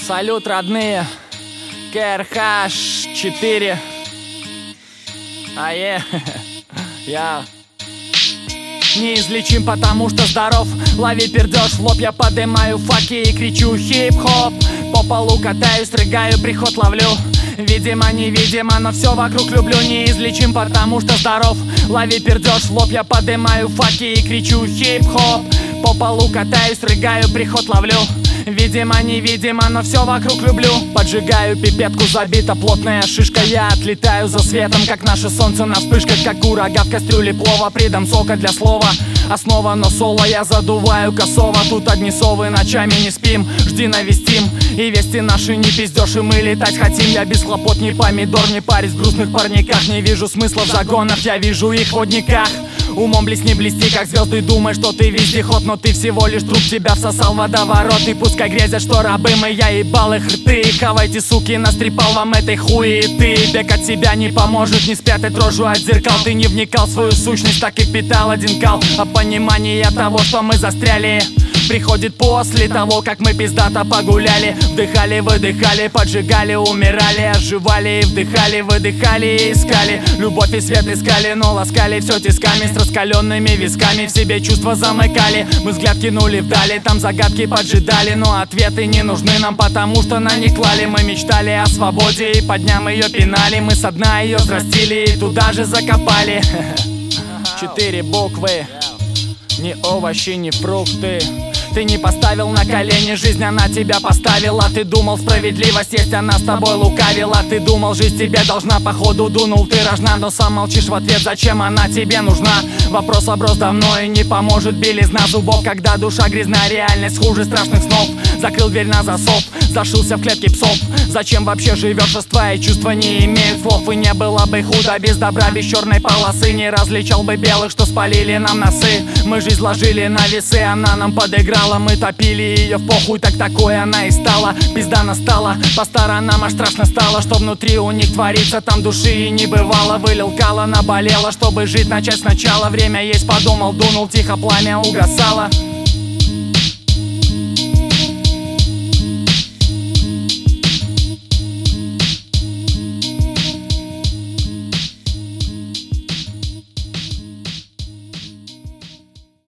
Салют, родные. КРХ-4. Я неизлечим, потому что здоров. Лови пердеж, в лоб я подымаю факи и кричу хип-хоп. По полу катаюсь, рыгаю, приход ловлю. Видимо, невидимо, но все вокруг люблю. Неизлечим, потому что здоров. Лови пердеж, в лоб я подымаю факи и кричу хип-хоп. По полу катаюсь, рыгаю, приход ловлю. Видимо, невидимо, но все вокруг люблю. Поджигаю пипетку, забита плотная шишка. Я отлетаю за светом, как наше солнце на вспышках. Как курага в кастрюле плова, придам сока для слова. Основа, но соло я задуваю косово. Тут одни совы, ночами не спим. Жди, навестим, и вести наши не пиздешь. И мы летать хотим, я без хлопот, не помидор. Не парюсь в грустных парниках, не вижу смысла в загонах. Я вижу их в водниках. Умом блесни, блести, как звезды, думай, что ты вездеход. Но ты всего лишь труп, тебя всосал водоворот. И пускай грезят, что рабы мы, я ебал их рты. Хавайте, суки, настрепал вам этой хуеты. Бег от себя не поможет, не спрятать рожу от зеркал. Ты не вникал в свою сущность, так и питал один кал. А понимание того, что мы застряли, приходит после того, как мы пиздато погуляли. Вдыхали, выдыхали, поджигали, умирали, оживали. Вдыхали, выдыхали, искали любовь и свет искали, но ласкали все тисками с раскаленными висками. В себе чувства замыкали, мы взгляд кинули вдали. Там загадки поджидали, но ответы не нужны нам, потому что на них клали. Мы мечтали о свободе и по дням ее пинали. Мы со дна ее взрастили и туда же закопали. 4 буквы, ни овощи, ни фрукты. Ты не поставил на колени, жизнь она тебя поставила. Ты думал, справедливость есть, она с тобой лукавила. Ты думал, жизнь тебе должна, походу дунул ты рожна. Но сам молчишь в ответ, зачем она тебе нужна. Вопрос оброс давно и не поможет белизна зубов. Когда душа грязна, реальность хуже страшных снов. Закрыл дверь на засов, зашился в клетке псов. Зачем вообще живешь, раз твои чувства не имеют слов? И не было бы худо без добра, без черной полосы. Не различал бы белых, что спалили нам носы. Мы жизнь ложили на весы, она нам подыграла. Мы топили ее в похуй, так такой она и стала. Пизда настала, по сторонам аж страшно стало. Что внутри у них творится, там души и не бывало. Вылил кала, наболело, чтобы жить начать сначала. Время есть, подумал, дунул, тихо пламя угасало.